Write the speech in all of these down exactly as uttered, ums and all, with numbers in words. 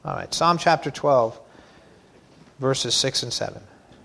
All right, Psalm chapter twelve, verses six and seven.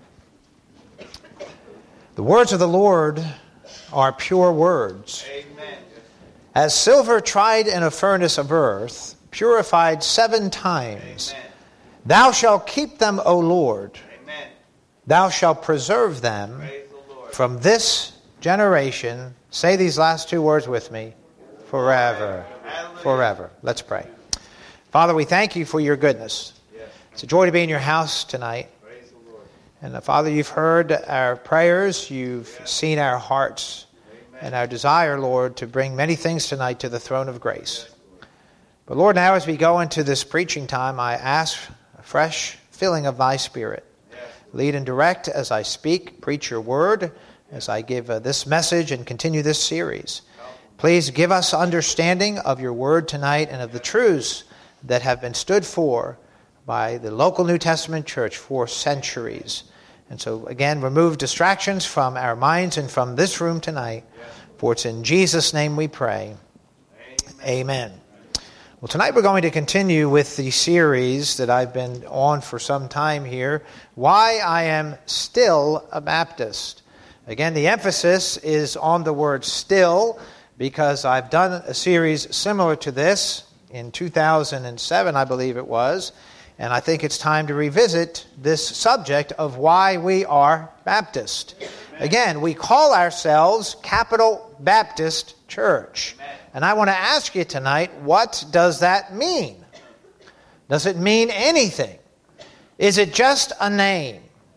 The words of the Lord are pure words. Amen. As silver tried in a furnace of earth, purified seven times. Amen. Thou shalt keep them, O Lord. Amen. Thou shalt preserve them Praise the Lord. from this generation. Say these last two words with me. Forever. Hallelujah. Forever. Let's pray. Father, we thank you for your goodness. Yes. It's a joy to be in your house tonight. Praise the Lord. And uh, Father, you've heard our prayers. You've Yes. seen our hearts Amen. and our desire, Lord, to bring many things tonight to the throne of grace. Yes, Lord. But Lord, now as we go into this preaching time, I ask a fresh filling of thy Spirit. Yes. Lead and direct as I speak, preach your word, as I give uh, this message and continue this series. Please give us understanding of your word tonight and of the truths that have been stood for by the local New Testament church for centuries. And so again, remove distractions from our minds and from this room tonight. For it's in Jesus' name we pray. Amen. Amen. Well, tonight we're going to continue with the series that I've been on for some time here, Why I Am Still a Baptist. Again, the emphasis is on the word still, because I've done a series similar to this in two thousand seven, I believe it was, and I think it's time to revisit this subject of why we are Baptist. Again, we call ourselves Capital Baptist Church. And I want to ask you tonight, what does that mean? Does it mean anything? Is it just a name?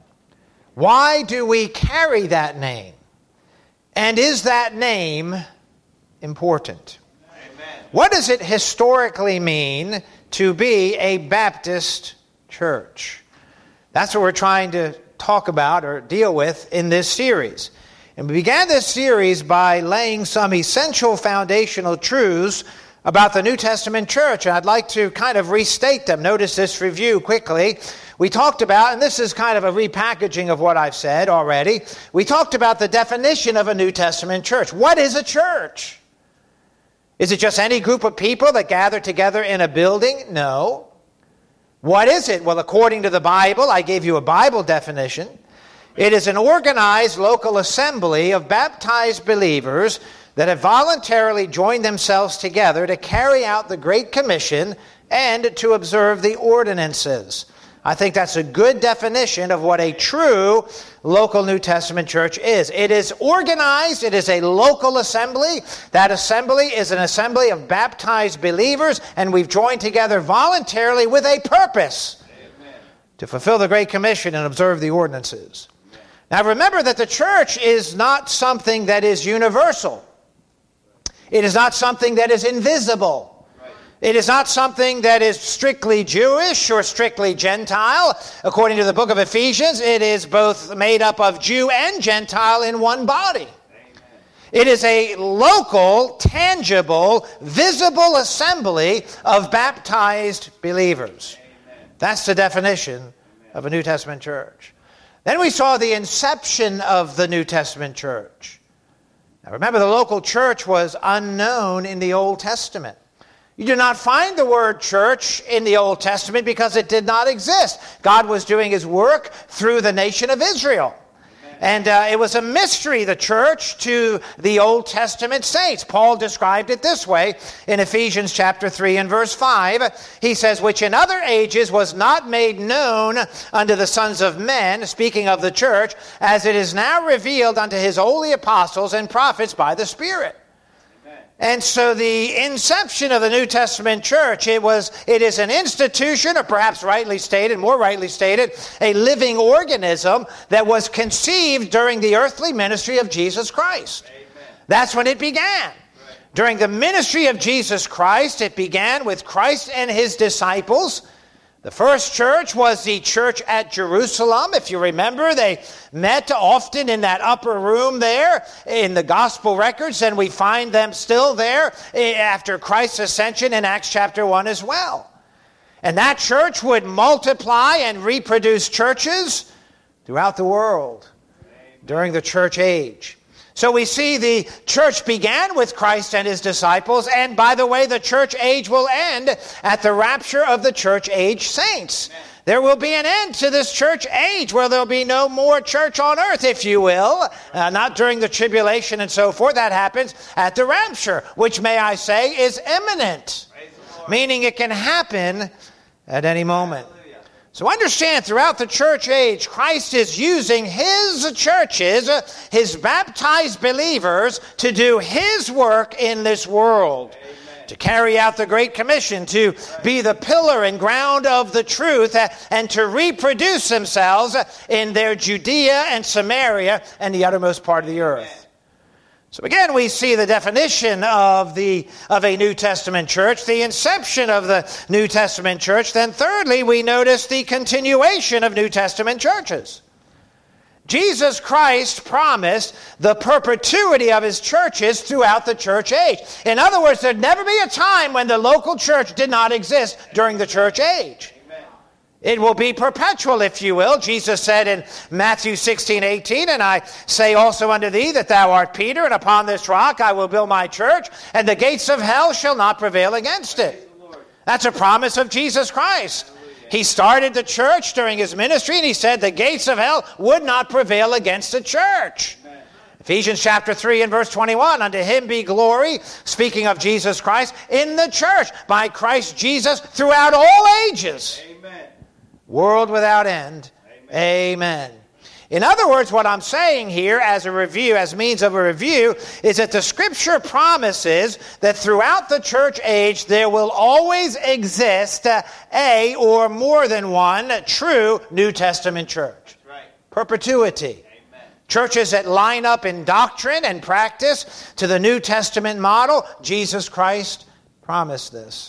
Why do we carry that name? And is that name important? Amen. What does it historically mean to be a Baptist church? That's what we're trying to talk about or deal with in this series. And we began this series by laying some essential foundational truths about the New Testament church. And I'd like to kind of restate them. Notice this review quickly. We talked about, and this is kind of a repackaging of what I've said already, we talked about the definition of a New Testament church. What is a church? Is it just any group of people that gather together in a building? No. What is it? Well, according to the Bible, I gave you a Bible definition. It is an organized local assembly of baptized believers that have voluntarily joined themselves together to carry out the Great Commission and to observe the ordinances. I think that's a good definition of what a true local New Testament church is. It is organized. It is a local assembly. That assembly is an assembly of baptized believers, and we've joined together voluntarily with a purpose. Amen. To fulfill the Great Commission and observe the ordinances. Now remember that the church is not something that is universal. It is not something that is invisible. It is not something that is strictly Jewish or strictly Gentile. According to the book of Ephesians, it is both made up of Jew and Gentile in one body. Amen. It is a local, tangible, visible assembly of baptized believers. Amen. That's the definition of a New Testament church. Then we saw the inception of the New Testament church. Now remember, the local church was unknown in the Old Testament. You do not find the word church in the Old Testament because it did not exist. God was doing his work through the nation of Israel. And uh, it was a mystery, the church, to the Old Testament saints. Paul described it this way in Ephesians chapter three and verse five. He says, which in other ages was not made known unto the sons of men, speaking of the church, as it is now revealed unto his holy apostles and prophets by the Spirit. And so the inception of the New Testament church, it was, it is an institution, or perhaps rightly stated, more rightly stated, a living organism that was conceived during the earthly ministry of Jesus Christ. Amen. That's when it began. Right. During the ministry of Jesus Christ, it began with Christ and his disciples. The first church was the church at Jerusalem. If you remember, they met often in that upper room there in the gospel records, and we find them still there after Christ's ascension in Acts chapter one as well. And that church would multiply and reproduce churches throughout the world during the church age. So we see the church began with Christ and his disciples, and by the way, the church age will end at the rapture of the church age saints. Amen. There will be an end to this church age where there will be no more church on earth, if you will. Uh, not during the tribulation and so forth. That happens at the rapture, which, may I say, is imminent. Meaning it can happen at any moment. So understand, throughout the church age, Christ is using his churches, his baptized believers, to do his work in this world. Amen. To carry out the Great Commission, to be the pillar and ground of the truth, and to reproduce themselves in their Judea and Samaria and the uttermost part of the earth. Amen. So again, we see the definition of the of a New Testament church, the inception of the New Testament church. Then thirdly, we notice the continuation of New Testament churches. Jesus Christ promised the perpetuity of his churches throughout the church age. In other words, there'd never be a time when the local church did not exist during the church age. It will be perpetual, if you will. Jesus said in Matthew sixteen eighteen, and I say also unto thee that thou art Peter, and upon this rock I will build my church, and the gates of hell shall not prevail against it. That's a promise of Jesus Christ. He started the church during his ministry, and he said the gates of hell would not prevail against the church. Ephesians chapter three and verse twenty-one, unto him be glory, speaking of Jesus Christ, in the church, by Christ Jesus, throughout all ages. Amen. World without end. Amen. Amen. In other words, what I'm saying here as a review, as means of a review, is that the Scripture promises that throughout the church age there will always exist a or more than one true New Testament church. Right. Perpetuity. Amen. Churches that line up in doctrine and practice to the New Testament model. Jesus Christ promised this.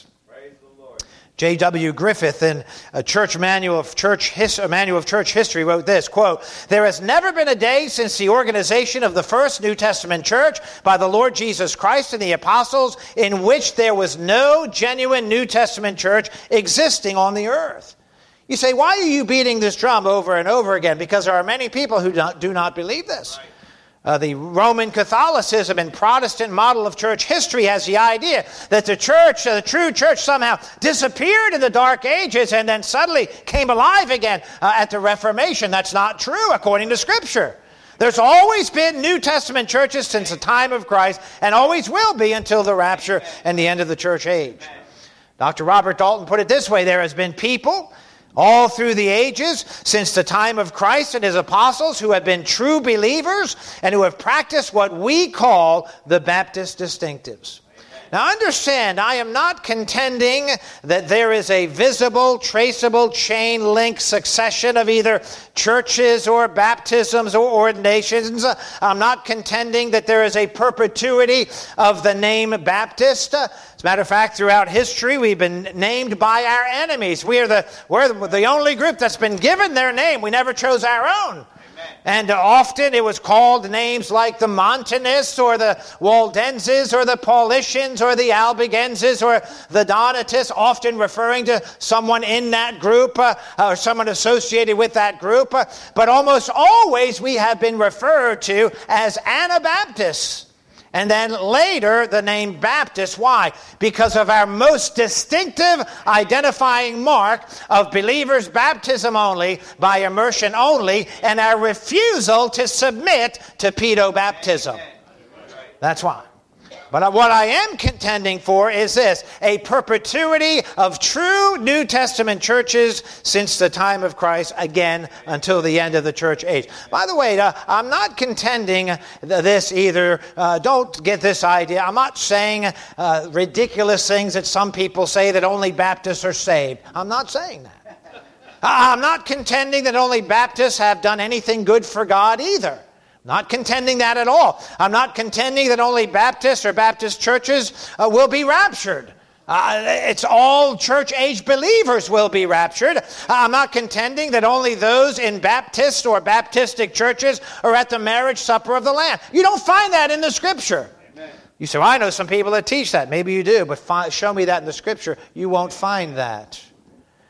J W Griffith, in a church manual of church his, a manual of church history, wrote this, quote, "There has never been a day since the organization of the first New Testament church by the Lord Jesus Christ and the apostles in which there was no genuine New Testament church existing on the earth." You say, why are you beating this drum over and over again? Because there are many people who don't, do not believe this. Right. Uh, the Roman Catholicism and Protestant model of church history has the idea that the church, uh, the true church, somehow disappeared in the Dark Ages and then suddenly came alive again uh, at the Reformation. That's not true according to Scripture. There's always been New Testament churches since the time of Christ, and always will be until the rapture and the end of the church age. Doctor Robert Dalton put it this way: there has been people all through the ages, since the time of Christ and his apostles, who have been true believers and who have practiced what we call the Baptist distinctives. Now understand, I am not contending that there is a visible, traceable, chain-link succession of either churches or baptisms or ordinations. I'm not contending that there is a perpetuity of the name Baptist. As a matter of fact, throughout history, we've been named by our enemies. We are the, we're the only group that's been given their name. We never chose our own. And often it was called names like the Montanists or the Waldenses or the Paulicians or the Albigenses or the Donatists, often referring to someone in that group uh, or someone associated with that group. Uh, but almost always we have been referred to as Anabaptists. And then later, the name Baptist. Why? Because of our most distinctive identifying mark of believers' baptism only, by immersion only, and our refusal to submit to pedobaptism. That's why. But what I am contending for is this: a perpetuity of true New Testament churches since the time of Christ, again, until the end of the church age. By the way, uh, I'm not contending this either. Uh, don't get this idea. I'm not saying uh, ridiculous things that some people say, that only Baptists are saved. I'm not saying that. I'm not contending that only Baptists have done anything good for God either. Not contending that at all. I'm not contending that only Baptists or Baptist churches uh, will be raptured. Uh, it's all church-age believers will be raptured. Uh, I'm not contending that only those in Baptist or Baptistic churches are at the marriage supper of the Lamb. You don't find that in the Scripture. Amen. You say, well, I know some people that teach that. Maybe you do, but fi- show me that in the Scripture. You won't find that.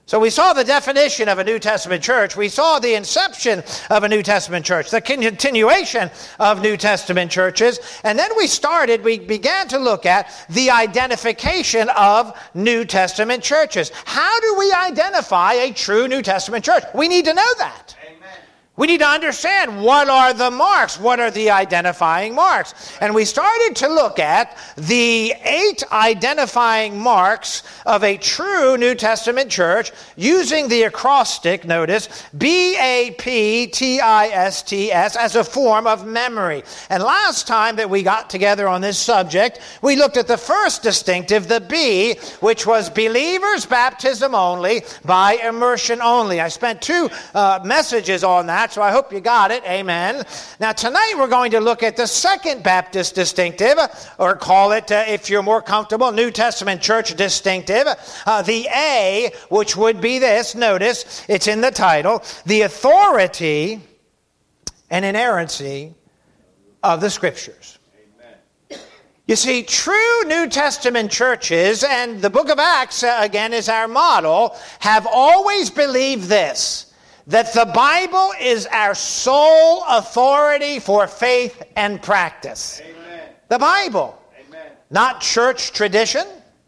So we saw the definition of a New Testament church. We saw the inception of a New Testament church, the continuation of New Testament churches. And then we started, we began to look at the identification of New Testament churches. How do we identify a true New Testament church? We need to know that. We need to understand what are the marks, what are the identifying marks. And we started to look at the eight identifying marks of a true New Testament church using the acrostic, notice, B A P T I S T S, as a form of memory. And last time that we got together on this subject, we looked at the first distinctive, the B, which was believers baptism only by immersion only. I spent two uh, messages on that. So I hope you got it. Amen. Now tonight we're going to look at the second Baptist distinctive, or call it, uh, if you're more comfortable, New Testament church distinctive. Uh, the A, which would be this, notice, it's in the title, the authority and inerrancy of the Scriptures. Amen. You see, true New Testament churches, and the book of Acts, uh, again, is our model, have always believed this, that the Bible is our sole authority for faith and practice. Amen. The Bible. Amen. Not church tradition,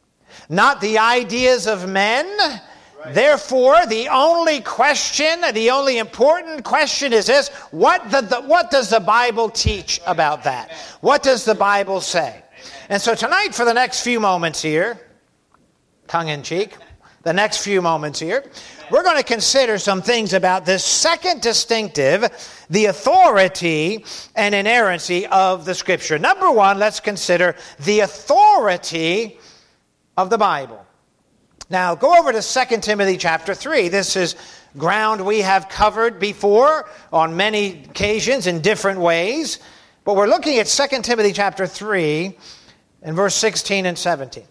not the ideas of men. Right. Therefore, the only question, the only important question is this: what, the, the, what does the Bible teach right. about that? Amen. What does the Bible say? Amen. And so tonight, for the next few moments here, tongue-in-cheek, the next few moments here, we're going to consider some things about this second distinctive, the authority and inerrancy of the Scripture. Number one, let's consider the authority of the Bible. Now, go over to Second Timothy chapter three. This is ground we have covered before on many occasions in different ways. But we're looking at Second Timothy chapter three and verse sixteen and seventeen.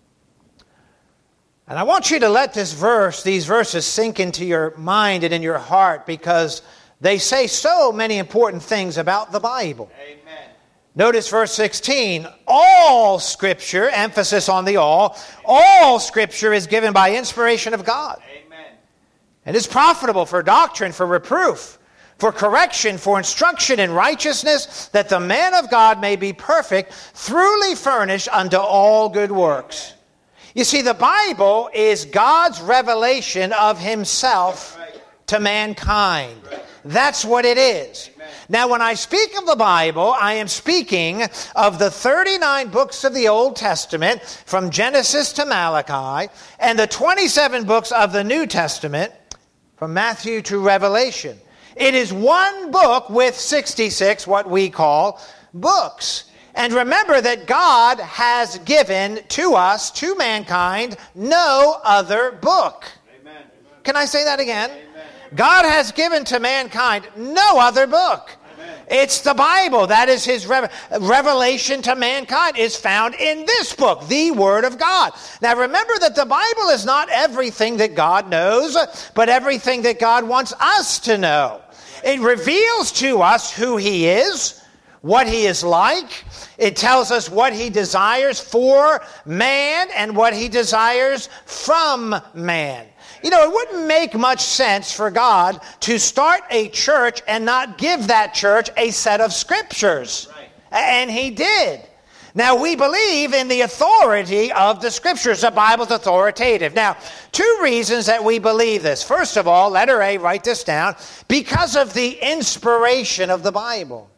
And I want you to let this verse, these verses sink into your mind and in your heart, because they say so many important things about the Bible. Amen. Notice verse sixteen. All Scripture, emphasis on the all, all Scripture is given by inspiration of God. Amen. And is profitable for doctrine, for reproof, for correction, for instruction in righteousness, that the man of God may be perfect, thoroughly furnished unto all good works. Amen. You see, the Bible is God's revelation of Himself to mankind. That's what it is. Now, when I speak of the Bible, I am speaking of the thirty-nine books of the Old Testament, from Genesis to Malachi, and the twenty-seven books of the New Testament, from Matthew to Revelation. It is one book with sixty-six, what we call, books. And remember that God has given to us, to mankind, no other book. Amen. Can I say that again? Amen. God has given to mankind no other book. Amen. It's the Bible. That is His rev- revelation to mankind is found in this book, the Word of God. Now remember that the Bible is not everything that God knows, but everything that God wants us to know. It reveals to us who He is, what He is like. It tells us what He desires for man and what He desires from man. You know, it wouldn't make much sense for God to start a church and not give that church a set of Scriptures. Right. And He did. Now, we believe in the authority of the Scriptures. The Bible's authoritative. Now, two reasons that we believe this. First of all, letter A, write this down, because of the inspiration of the Bible.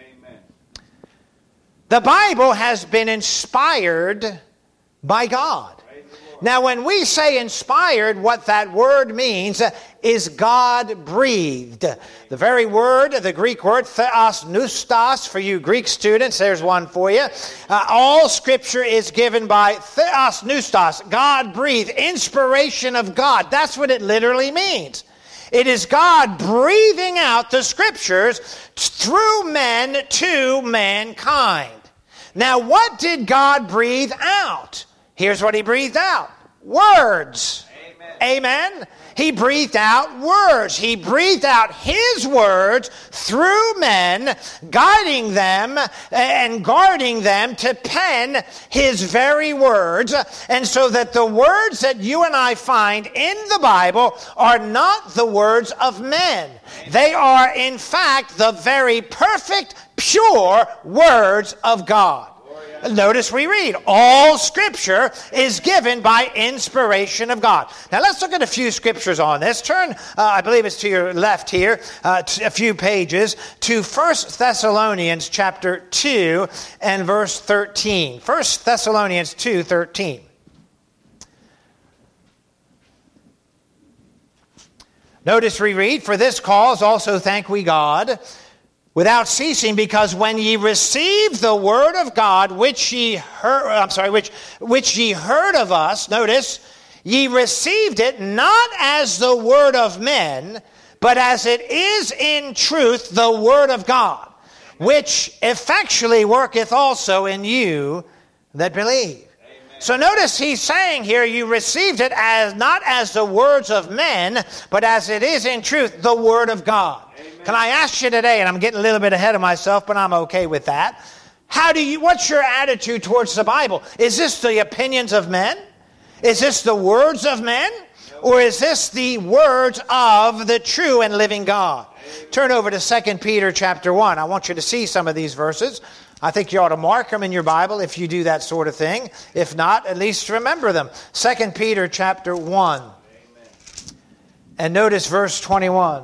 The Bible has been inspired by God. Now, when we say inspired, what that word means is God-breathed. The very word, the Greek word, theos neustos, for you Greek students, there's one for you. Uh, all Scripture is given by theos neustos, God-breathed, inspiration of God. That's what it literally means. It is God breathing out the Scriptures through men to mankind. Now, what did God breathe out? Here's what He breathed out. Words. Amen. Amen? He breathed out words. He breathed out his words through men, guiding them and guarding them to pen his very words. And so that the words that you and I find in the Bible are not the words of men. They are, in fact, the very perfect, pure words of God. Notice we read, all Scripture is given by inspiration of God. Now let's look at a few scriptures on this. Turn, uh, I believe it's to your left here, uh, a few pages, to First Thessalonians chapter two and verse thirteen. First Thessalonians two thirteen. Notice we read, for this cause also thank we God, without ceasing, because when ye received the word of God, which ye heard, I'm sorry, which which ye heard of us, notice, ye received it not as the word of men, but as it is in truth the word of God, which effectually worketh also in you that believe. So notice he's saying here, you received it as not as the words of men, but as it is in truth the word of God. Amen. Can I ask you today, and I'm getting a little bit ahead of myself, but I'm okay with that. How do you, what's your attitude towards the Bible? Is this the opinions of men? Is this the words of men? Or is this the words of the true and living God? Turn over to Second Peter chapter one. I want you to see some of these verses. I think you ought to mark them in your Bible if you do that sort of thing. If not, at least remember them. Second Peter chapter one. Amen. And notice verse twenty-one.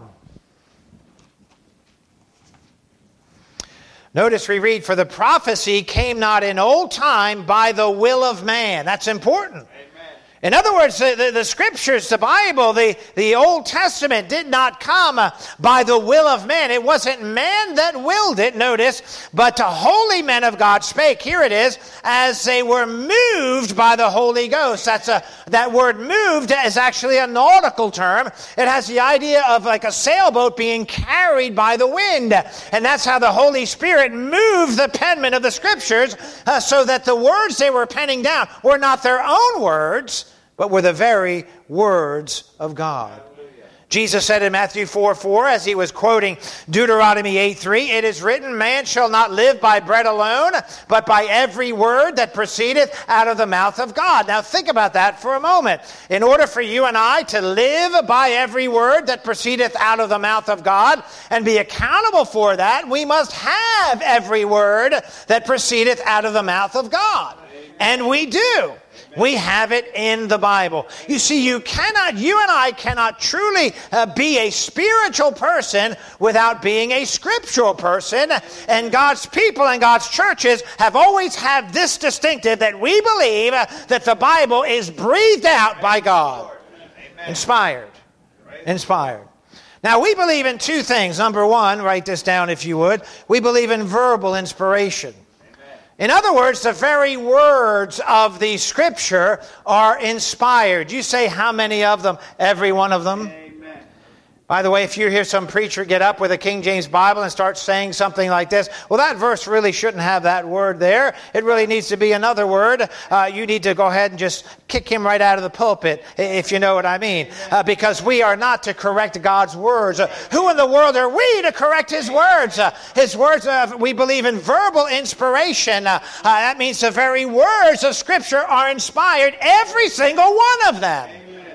Notice we read, for the prophecy came not in old time by the will of man. That's important. In other words, the, the, the Scriptures, the Bible, the, the Old Testament did not come uh, by the will of man. It wasn't man that willed it, notice, but the holy men of God spake. Here it is, as they were moved by the Holy Ghost. That's a, that word moved is actually a nautical term. It has the idea of like a sailboat being carried by the wind. And that's how the Holy Spirit moved the penman of the Scriptures uh, so that the words they were penning down were not their own words, but were the very words of God. Jesus said in Matthew four four, as he was quoting Deuteronomy eight three, it is written, man shall not live by bread alone, but by every word that proceedeth out of the mouth of God. Now think about that for a moment. In order for you and I to live by every word that proceedeth out of the mouth of God and be accountable for that, we must have every word that proceedeth out of the mouth of God. And we do. We have it in the Bible. You see, you cannot, you and I cannot truly uh, be a spiritual person without being a scriptural person. And God's people and God's churches have always had this distinctive that we believe uh, that the Bible is breathed out by God. Inspired. Inspired. Now, we believe in two things. Number one, write this down if you would. We believe in verbal inspiration. In other words, the very words of the Scripture are inspired. You say, how many of them? Every one of them. Amen. By the way, if you hear some preacher get up with a King James Bible and start saying something like this, well, that verse really shouldn't have that word there. It really needs to be another word. Uh, you need to go ahead and just kick him right out of the pulpit, if you know what I mean. Uh, because we are not to correct God's words. Uh, who in the world are we to correct His words? Uh, his words, uh, we believe in verbal inspiration. Uh, uh, that means the very words of Scripture are inspired, every single one of them.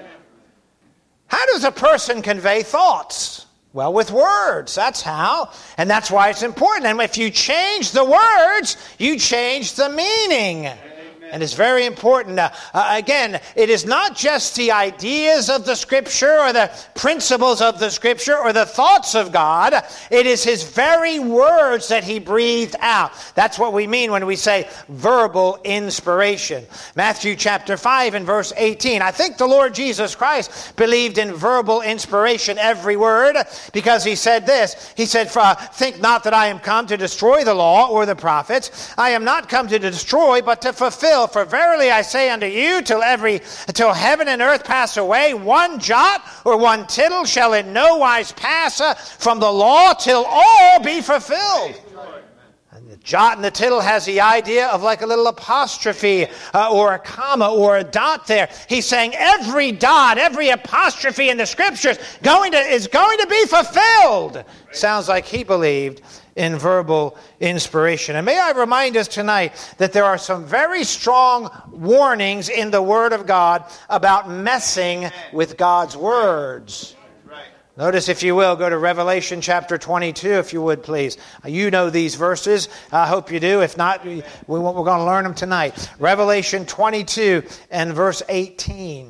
How does a person convey thoughts? Well, with words. That's how. And that's why it's important. And if you change the words, you change the meaning. And it's very important. Uh, uh, again, it is not just the ideas of the Scripture or the principles of the Scripture or the thoughts of God. It is His very words that He breathed out. That's what we mean when we say verbal inspiration. Matthew chapter five and verse eighteen. I think the Lord Jesus Christ believed in verbal inspiration, every word, because He said this. He said, think not that I am come to destroy the law or the prophets. I am not come to destroy, but to fulfill. For verily I say unto you, till every till heaven and earth pass away, one jot or one tittle shall in no wise pass uh, from the law till all be fulfilled. And the Jot and the tittle has the idea of like a little apostrophe uh, or a comma or a dot there. He's saying every dot, every apostrophe in the Scriptures going to, is going to be fulfilled. Sounds like he believed in verbal inspiration. And may I remind us tonight that there are some very strong warnings in the Word of God about messing with God's words. Notice, if you will, go to Revelation chapter twenty-two, if you would, please. You know these verses. I hope you do. If not, we, we're going to learn them tonight. Revelation twenty-two and verse eighteen.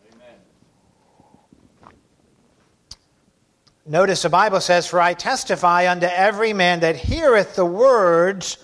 Amen. Notice the Bible says, "For I testify unto every man that heareth the words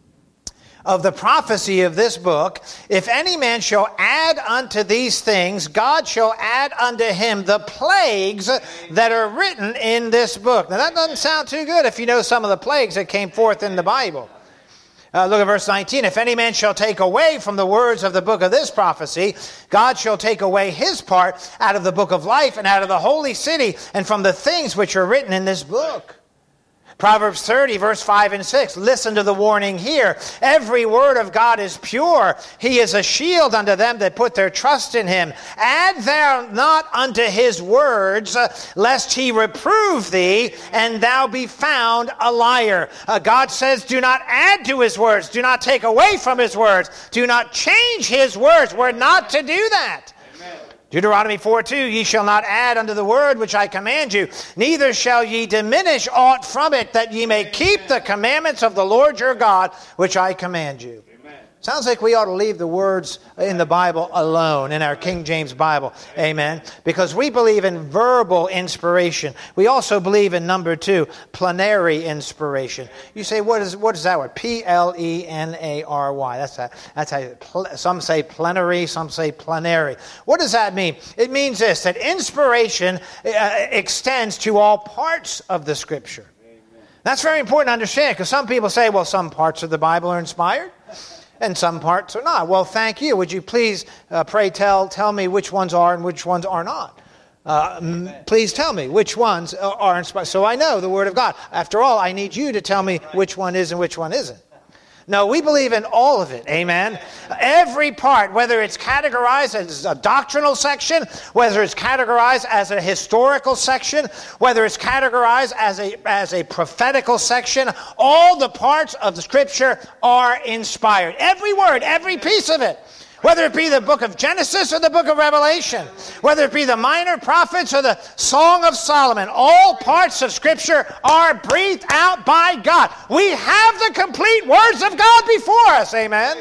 of the prophecy of this book, if any man shall add unto these things, God shall add unto him the plagues that are written in this book." Now that doesn't sound too good if you know some of the plagues that came forth in the Bible. Uh, look at verse nineteen. "If any man shall take away from the words of the book of this prophecy, God shall take away his part out of the book of life and out of the holy city and from the things which are written in this book." Proverbs thirty, verse five and six. "Listen to the warning here. Every word of God is pure. He is a shield unto them that put their trust in him. Add thou not unto his words, uh, lest he reprove thee, and thou be found a liar." Uh, God says, do not add to his words. Do not take away from his words. Do not change his words. We're not to do that. Deuteronomy four two, "Ye shall not add unto the word which I command you, neither shall ye diminish aught from it, that ye may keep the commandments of the Lord your God, which I command you." Amen. Sounds like we ought to leave the words in the Bible alone, in our King James Bible. Amen. Because we believe in verbal inspiration. We also believe in, number two, plenary inspiration. You say, what is what is that word? P L E N A R Y. That's that. That's how you, some say plenary, some say plenary. What does that mean? It means this, that inspiration uh, extends to all parts of the Scripture. Amen. That's very important to understand, because some people say, well, some parts of the Bible are inspired and some parts are not. Well, thank you. Would you please, uh, pray tell, tell me which ones are and which ones are not? Uh, m- please tell me which ones are inspired, so I know the Word of God. After all, I need you to tell me which one is and which one isn't. No, we believe in all of it. Amen. Every part, whether it's categorized as a doctrinal section, whether it's categorized as a historical section, whether it's categorized as a as a prophetical section, all the parts of the Scripture are inspired. Every word, every piece of it. Whether it be the book of Genesis or the book of Revelation, whether it be the minor prophets or the Song of Solomon, all parts of Scripture are breathed out by God. We have the complete words of God before us. Amen.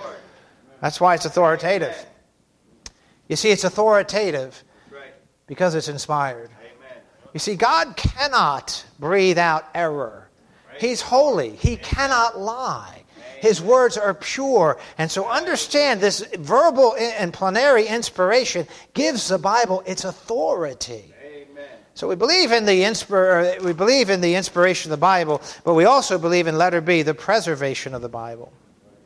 That's why it's authoritative. You see, it's authoritative because it's inspired. You see, God cannot breathe out error. He's holy. He cannot lie. His words are pure. And so understand, this verbal and plenary inspiration gives the Bible its authority. Amen. So we believe in the inspir- we believe in the inspiration of the Bible, but we also believe in, letter B, the preservation of the Bible.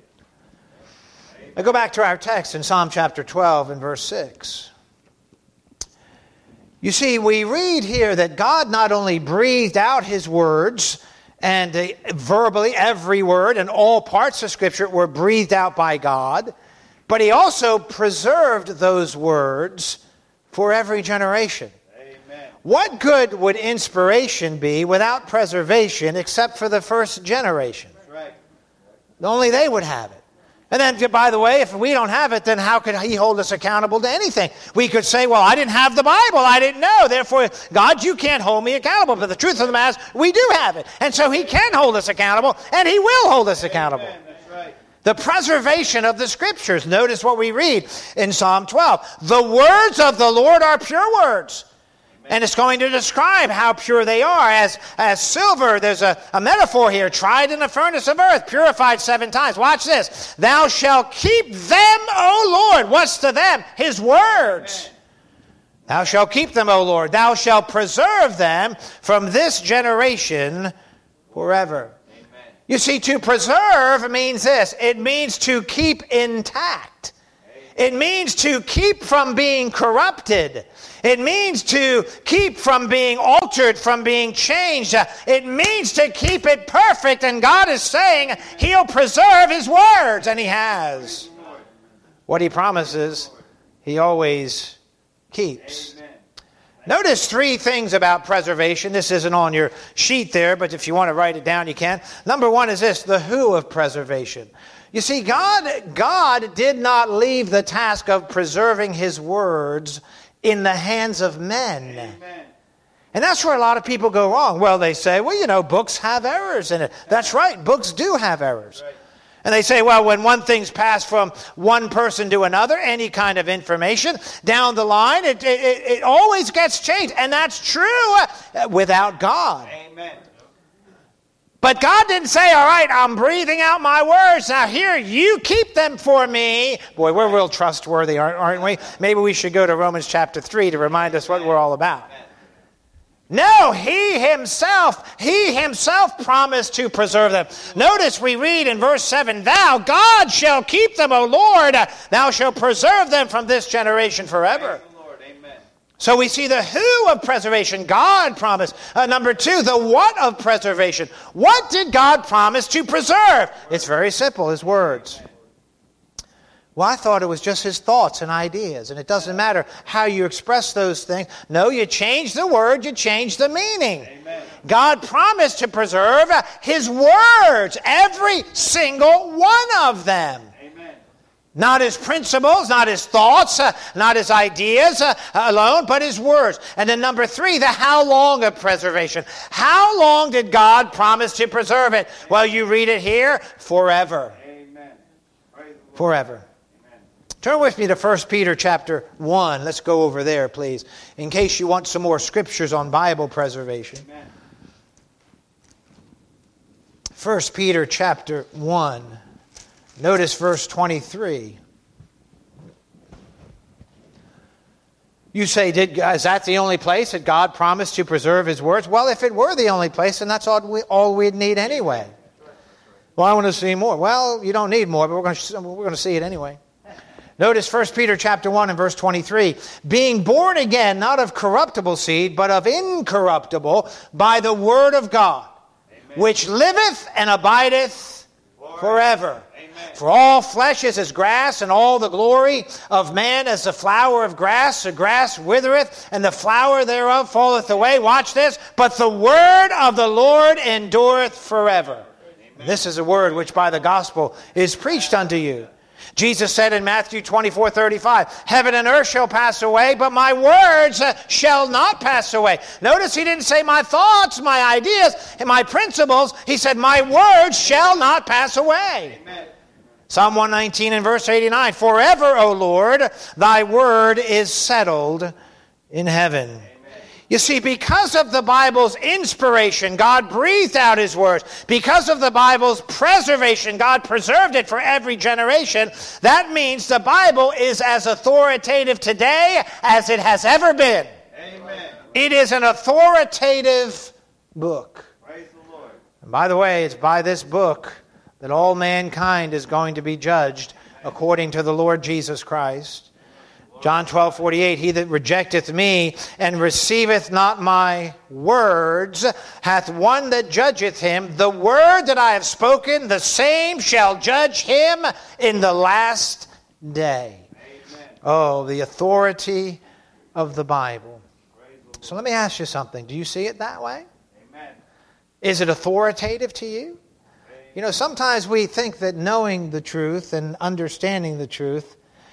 Now go back to our text in Psalm chapter twelve and verse six. You see, we read here that God not only breathed out his words, and uh, verbally, every word and all parts of Scripture were breathed out by God, but he also preserved those words for every generation. Amen. What good would inspiration be without preservation except for the first generation? That's right. Only they would have it. And then, by the way, if we don't have it, then how could he hold us accountable to anything? We could say, well, I didn't have the Bible. I didn't know. Therefore, God, you can't hold me accountable. But the truth of the matter is, we do have it. And so he can hold us accountable, and he will hold us accountable. Amen. That's right. The preservation of the Scriptures. Notice what we read in Psalm twelve. The words of the Lord are pure words. And it's going to describe how pure they are. As, as silver, there's a, a metaphor here. Tried in the furnace of earth, purified seven times. Watch this. Thou shalt keep them, O Lord. What's to them? His words. Amen. Thou shalt keep them, O Lord. Thou shalt preserve them from this generation forever. Amen. You see, to preserve means this. It means to keep intact. It means to keep from being corrupted. It means to keep from being altered, from being changed. It means to keep it perfect. And God is saying He'll preserve His words, and He has. What He promises, He always keeps. Notice three things about preservation. This isn't on your sheet there, but if you want to write it down, you can. Number one is this, the who of preservation. You see, God, God did not leave the task of preserving His words in the hands of men. Amen. And that's where a lot of people go wrong. Well, they say, well, you know, books have errors in it. That's right, books do have errors. Right. And they say, well, when one thing's passed from one person to another, any kind of information, down the line, it, it, it always gets changed. And that's true without God. Amen. But God didn't say, all right, I'm breathing out my words. Now here, you keep them for me. Boy, we're real trustworthy, aren't, aren't we? Maybe we should go to Romans chapter three to remind us what we're all about. No, He Himself, He Himself promised to preserve them. Notice we read in verse seven, Thou, God, shall keep them, O Lord. Thou shalt preserve them from this generation forever. Lord, amen. So we see the who of preservation. God promised. Uh, number two, the what of preservation. What did God promise to preserve? It's very simple, His words. Well, I thought it was just His thoughts and ideas, and it doesn't matter how you express those things. No, you change the word, you change the meaning. Amen. God promised to preserve His words, every single one of them. Amen. Not His principles, not His thoughts, uh, not His ideas uh, alone, but His words. And then number three, the how long of preservation. How long did God promise to preserve it? Well, you read it here, forever. Amen. Forever. Turn with me to First Peter chapter one. Let's go over there, please, in case you want some more scriptures on Bible preservation. Amen. First Peter chapter one. Notice verse twenty-three. You say, Did, is that the only place that God promised to preserve His words? Well, if it were the only place, then that's all, we, all we'd need anyway. Well, I want to see more. Well, you don't need more, but we're going to, we're going to see it anyway. Notice First Peter chapter one and verse twenty-three. Being born again, not of corruptible seed, but of incorruptible, by the word of God, Amen. Which liveth and abideth forever. forever. Amen. For all flesh is as grass, and all the glory of man as the flower of grass. The grass withereth, and the flower thereof falleth away. Watch this. But the word of the Lord endureth forever. Amen. This is a word which by the gospel is preached unto you. Jesus said in Matthew twenty-four thirty-five, Heaven and earth shall pass away, but my words shall not pass away. Notice He didn't say my thoughts, my ideas, and my principles. He said my words shall not pass away. Amen. Psalm one nineteen and verse eighty-nine, Forever, O Lord, thy word is settled in heaven. Amen. You see, because of the Bible's inspiration, God breathed out His words. Because of the Bible's preservation, God preserved it for every generation. That means the Bible is as authoritative today as it has ever been. Amen. It is an authoritative book. Praise the Lord. And by the way, it's by this book that all mankind is going to be judged according to the Lord Jesus Christ. John twelve forty-eight, He that rejecteth me and receiveth not my words hath one that judgeth him. The word that I have spoken, the same shall judge him in the last day. Amen. Oh, the authority of the Bible. So let me ask you something. Do you see it that way? Amen. Is it authoritative to you? Amen. You know, sometimes we think that knowing the truth and understanding the truth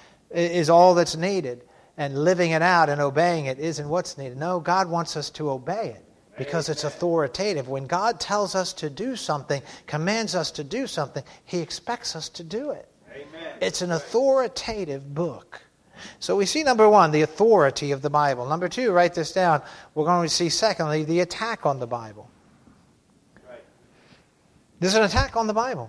is all that's needed, and living it out and obeying it isn't what's needed. No, God wants us to obey it because it's authoritative. When God tells us to do something, commands us to do something, He expects us to do it. Amen. It's an authoritative book. So we see, number one, the authority of the Bible. Number two, write this down. We're going to see, secondly, the attack on the Bible. There's an attack on the Bible.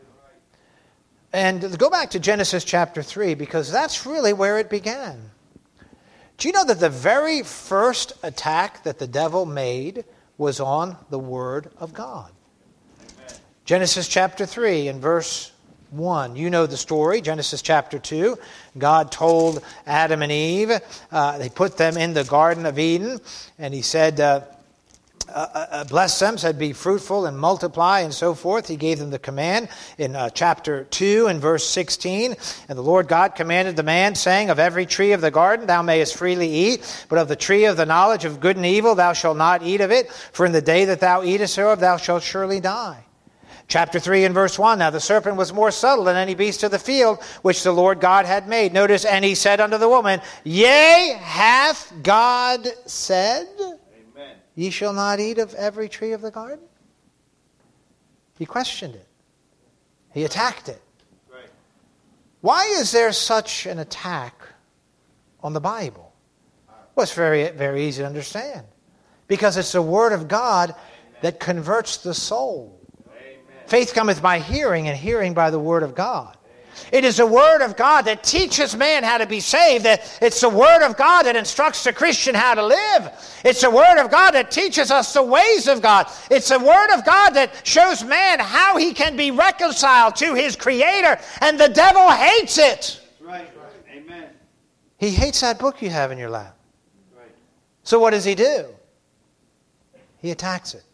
And go back to Genesis chapter three, because that's really where it began. Do you know that the very first attack that the devil made was on the Word of God? Amen. Genesis chapter three and verse one. You know the story, Genesis chapter two. God told Adam and Eve, uh, they put them in the Garden of Eden, and he said, uh, uh, uh, bless them, said be fruitful and multiply and so forth. He gave them the command in uh, chapter two and verse sixteen. And the Lord God commanded the man, saying, of every tree of the garden thou mayest freely eat, but of the tree of the knowledge of good and evil thou shalt not eat of it, for in the day that thou eatest thereof thou shalt surely die. Chapter three and verse one, now the serpent was more subtle than any beast of the field, which the Lord God had made. Notice, and he said unto the woman, yea, hath God said, Amen. Ye shall not eat of every tree of the garden? He questioned it. He attacked it. Right. Why is there such an attack on the Bible? Well, it's very, very easy to understand. Because it's the Word of God Amen. That converts the soul. Faith cometh by hearing, and hearing by the Word of God. It is the Word of God that teaches man how to be saved. It's the Word of God that instructs the Christian how to live. It's the Word of God that teaches us the ways of God. It's the Word of God that shows man how he can be reconciled to his Creator, and the devil hates it. That's right. Amen. He hates that book you have in your lap. Right. So what does he do? He attacks it.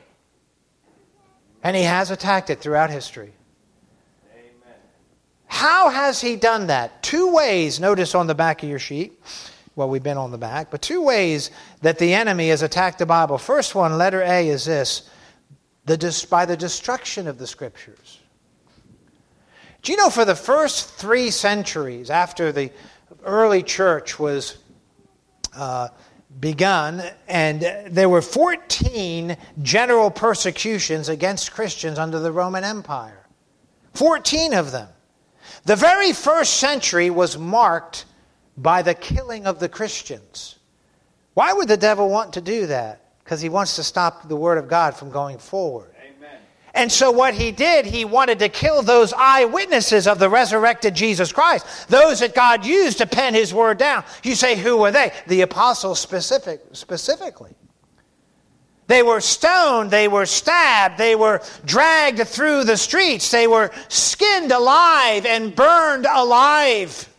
And he has attacked it throughout history. Amen. How has he done that? Two ways, notice on the back of your sheet. Well, we've been on the back, but two ways that the enemy has attacked the Bible. First one, letter A, is this: the by the destruction of the Scriptures. Do you know for the first three centuries after the early church was uh, begun, and there were fourteen general persecutions against Christians under the Roman Empire. fourteen of them. The very first century was marked by the killing of the Christians. Why would the devil want to do that? Because he wants to stop the Word of God from going forward. And so what he did, he wanted to kill those eyewitnesses of the resurrected Jesus Christ, those that God used to pen his word down. You say, who were they? The apostles specific, specifically. They were stoned, they were stabbed, they were dragged through the streets, they were skinned alive and burned alive.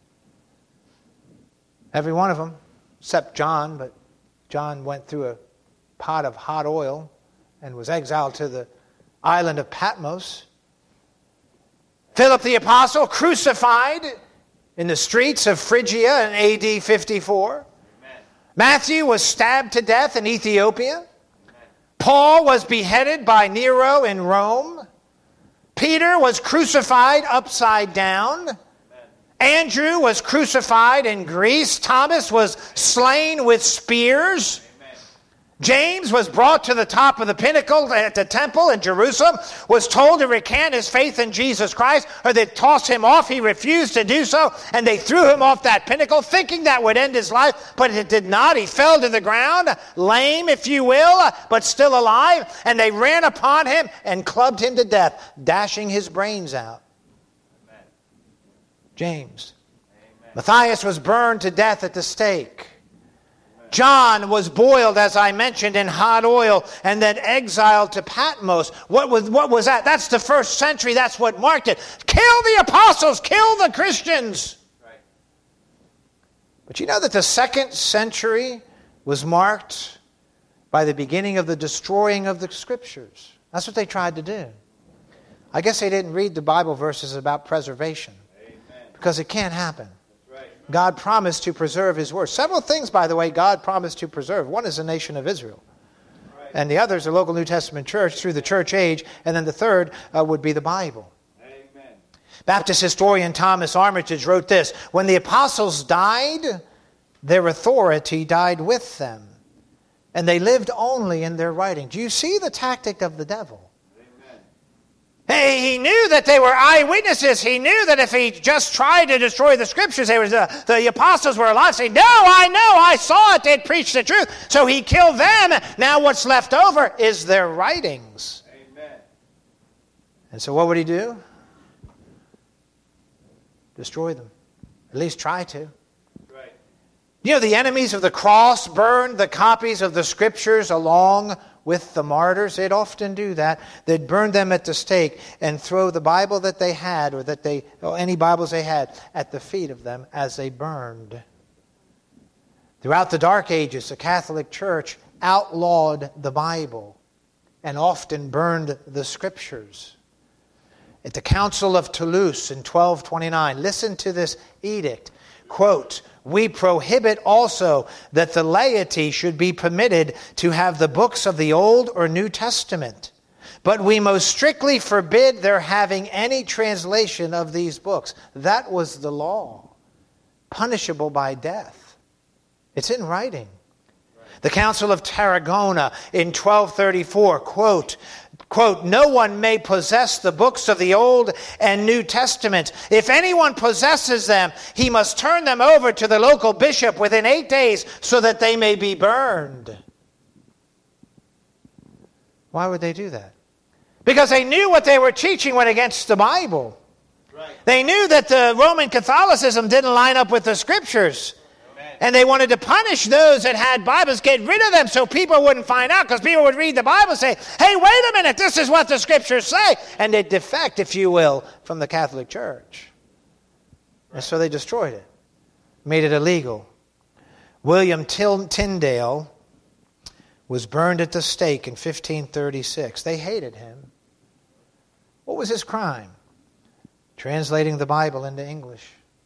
Every one of them, except John, but John went through a pot of hot oil and was exiled to the island of Patmos. Philip the Apostle crucified in the streets of Phrygia in A D fifty-four. Amen. Matthew was stabbed to death in Ethiopia. Amen. Paul was beheaded by Nero in Rome. Peter was crucified upside down. Amen. Andrew was crucified in Greece. Thomas was slain with spears. James was brought to the top of the pinnacle at the temple in Jerusalem, was told to recant his faith in Jesus Christ, or they'd toss him off. He refused to do so, and they threw him off that pinnacle, thinking that would end his life, but it did not. He fell to the ground, lame, if you will, but still alive, and they ran upon him and clubbed him to death, dashing his brains out. Amen. James. Amen. Matthias was burned to death at the stake. John was boiled, as I mentioned, in hot oil and then exiled to Patmos. What was, what was that? That's the first century. That's what marked it. Kill the apostles. Kill the Christians. Right. But you know that the second century was marked by the beginning of the destroying of the Scriptures. That's what they tried to do. I guess they didn't read the Bible verses about preservation. Amen. Because it can't happen. God promised to preserve his word. Several things, by the way, God promised to preserve. One is the nation of Israel. Right. And the other is the local New Testament church through the church age. And then the third uh, would be the Bible. Amen. Baptist historian Thomas Armitage wrote this: when the apostles died, their authority died with them. And they lived only in their writing. Do you see the tactic of the devil? Hey, he knew that they were eyewitnesses. He knew that if he just tried to destroy the Scriptures, they was, uh, the apostles were alive saying, no, I know, I saw it, they'd preached the truth. So he killed them. Now what's left over is their writings. Amen. And so what would he do? Destroy them. At least try to. Right. You know, the enemies of the cross burned the copies of the Scriptures along with the martyrs. They'd often do that. They'd burn them at the stake and throw the Bible that they had, or that they, or any Bibles they had, at the feet of them as they burned. Throughout the Dark Ages, the Catholic Church outlawed the Bible and often burned the Scriptures. At the Council of Toulouse in twelve twenty-nine, listen to this edict. Quote, "We prohibit also that the laity should be permitted to have the books of the Old or New Testament, but we most strictly forbid their having any translation of these books." That was the law, punishable by death. It's in writing. The Council of Tarragona in twelve thirty-four, quote, quote, "No one may possess the books of the Old and New Testament. If anyone possesses them, he must turn them over to the local bishop within eight days so that they may be burned." Why would they do that? Because they knew what they were teaching went against the Bible. Right. They knew that the Roman Catholicism didn't line up with the Scriptures. And they wanted to punish those that had Bibles, get rid of them so people wouldn't find out, because people would read the Bible and say, "Hey, wait a minute, this is what the Scriptures say." And they'd defect, if you will, from the Catholic Church. And so they destroyed it, made it illegal. William Tyndale was burned at the stake in fifteen thirty-six. They hated him. What was his crime? Translating the Bible into English.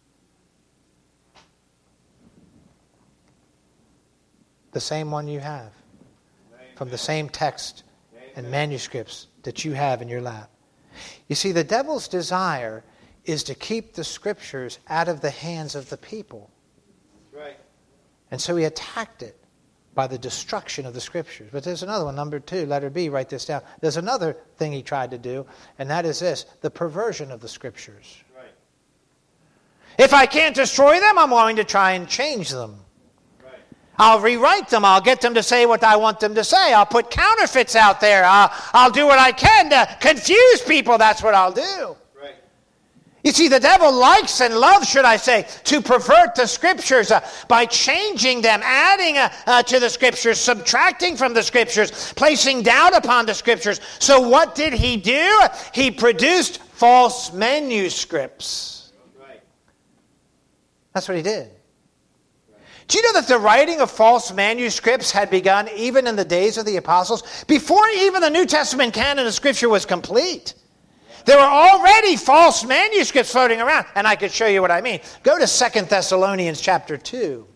The same one you have, from the same text and manuscripts that you have in your lap. You see, the devil's desire is to keep the Scriptures out of the hands of the people. Right. And so he attacked it by the destruction of the Scriptures. But there's another one, number two, letter B, write this down. There's another thing he tried to do, and that is this, the perversion of the Scriptures. Right. If I can't destroy them, I'm going to try and change them. I'll rewrite them. I'll get them to say what I want them to say. I'll put counterfeits out there. I'll, I'll do what I can to confuse people. That's what I'll do. Right. You see, the devil likes and loves, should I say, to pervert the Scriptures uh, by changing them, adding uh, uh, to the Scriptures, subtracting from the Scriptures, placing doubt upon the Scriptures. So what did he do? He produced false manuscripts. Right. That's what he did. Do you know that the writing of false manuscripts had begun even in the days of the apostles? Before even the New Testament canon of Scripture was complete, there were already false manuscripts floating around. And I could show you what I mean. Go to Second Thessalonians chapter two.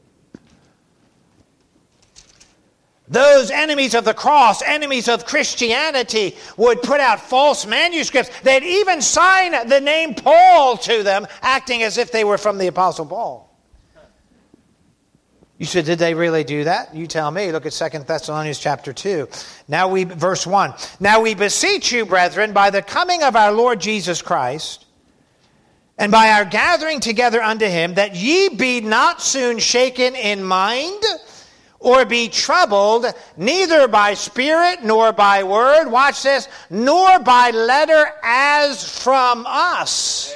Those enemies of the cross, enemies of Christianity, would put out false manuscripts. They'd even sign the name Paul to them, acting as if they were from the Apostle Paul. You said, did they really do that? You tell me. Look at Second Thessalonians chapter two. Now we, verse one. "Now we beseech you, brethren, by the coming of our Lord Jesus Christ, and by our gathering together unto him, that ye be not soon shaken in mind, or be troubled, neither by spirit, nor by word," watch this, "nor by letter as from us."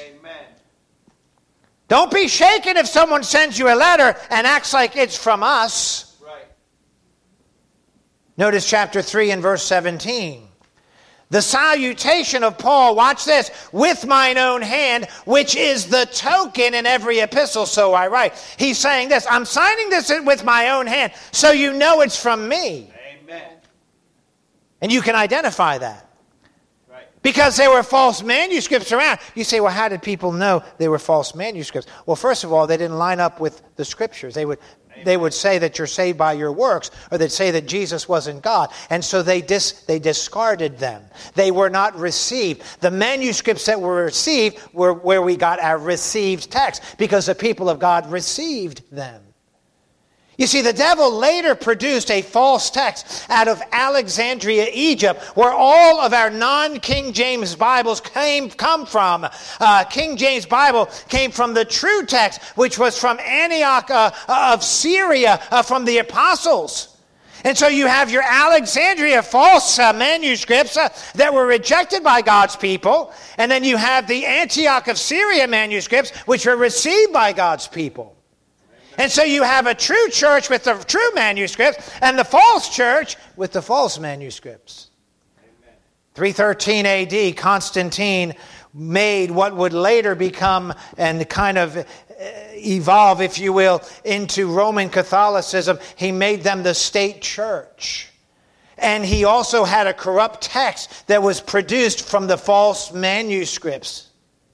Don't be shaken if someone sends you a letter and acts like it's from us. Right. Notice chapter three and verse seventeen. "The salutation of Paul," watch this, "with mine own hand, which is the token in every epistle, so I write." He's saying this, I'm signing this with my own hand, so you know it's from me. Amen. And you can identify that. Because there were false manuscripts around. You say, well, how did people know they were false manuscripts? Well, first of all, they didn't line up with the Scriptures. They would Amen. They would say that you're saved by your works, or they'd say that Jesus wasn't God. And so they dis, they discarded them. They were not received. The manuscripts that were received were where we got our received text, because the people of God received them. You see, the devil later produced a false text out of Alexandria, Egypt, where all of our non-King James Bibles came come from. Uh, King James Bible came from the true text, which was from Antioch uh, of Syria, uh, from the apostles. And so you have your Alexandria false uh, manuscripts uh, that were rejected by God's people, and then you have the Antioch of Syria manuscripts, which were received by God's people. And so you have a true church with the true manuscripts and the false church with the false manuscripts. Amen. three thirteen A D, Constantine made what would later become and kind of evolve, if you will, into Roman Catholicism. He made them the state church. And he also had a corrupt text that was produced from the false manuscripts.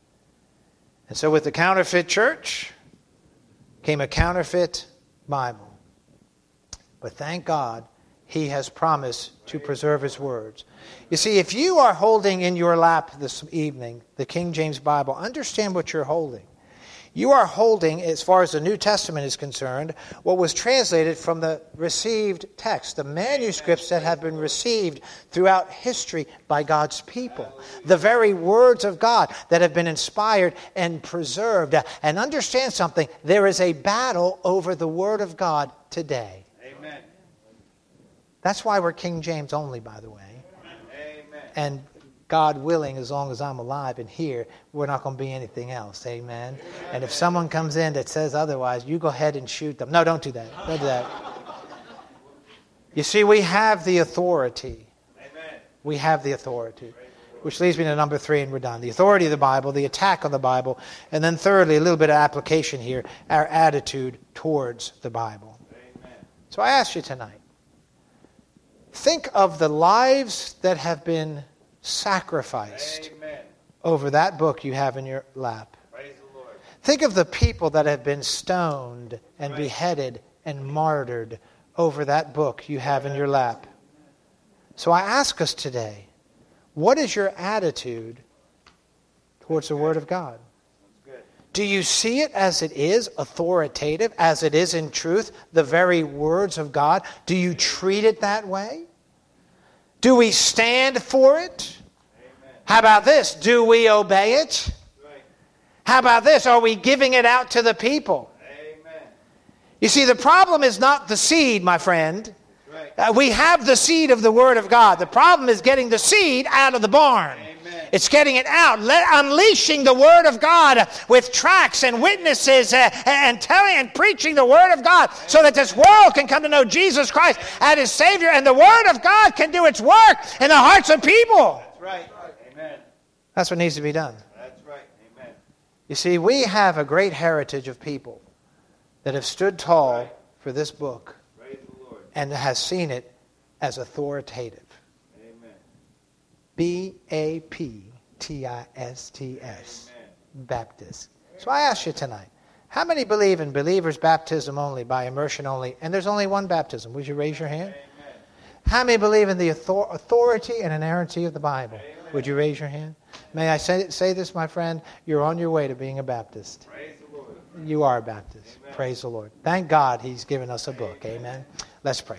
And so with the counterfeit church came a counterfeit Bible. But thank God, he has promised to preserve his words. You see, if you are holding in your lap this evening the King James Bible, understand what you're holding. You are holding, as far as the New Testament is concerned, what was translated from the received text, the manuscripts that have been received throughout history by God's people. The very words of God that have been inspired and preserved. And understand something, there is a battle over the Word of God today. Amen. That's why we're King James only, by the way. Amen. And God willing, as long as I'm alive and here, we're not going to be anything else. Amen? Amen. And if someone comes in that says otherwise, you go ahead and shoot them. No, don't do that. Don't do that. You see, we have the authority. Amen. We have the authority. Which leads me to number three, and we're done. The authority of the Bible, the attack on the Bible, and then thirdly, a little bit of application here, our attitude towards the Bible. Amen. So I ask you tonight, think of the lives that have been sacrificed Amen. over that book you have in your lap. Praise the Lord. Think of the people that have been stoned and Right. beheaded and martyred over that book you have in your lap. So I ask us today, what is your attitude towards the Word of God? That's good. Do you see it as it is, authoritative, as it is in truth, the very words of God? Do you treat it that way? Do we stand for it? Amen. How about this? Do we obey it? Right. How about this? Are we giving it out to the people? Amen. You see, the problem is not the seed, my friend. Right. Uh, we have the seed of the Word of God. The problem is getting the seed out of the barn. Amen. It's getting it out, let, unleashing the Word of God with tracts and witnesses uh, and telling and preaching the Word of God so that this world can come to know Jesus Christ as His Savior, and the Word of God can do its work in the hearts of people. That's right. Amen. That's what needs to be done. That's right. Amen. You see, we have a great heritage of people that have stood tall Right. for this book Praise the Lord. and has seen it as authoritative. Amen. B A P T I S T S. Amen. Baptist. So I ask you tonight, how many believe in believers' baptism only, by immersion only, and there's only one baptism? Would you raise your hand? Amen. How many believe in the author- authority and inerrancy of the Bible? Amen. Would you raise your hand? May I say, say this, my friend? You're on your way to being a Baptist. Praise the Lord. You are a Baptist. Amen. Praise the Lord. Thank God He's given us a book. Amen. Let's pray.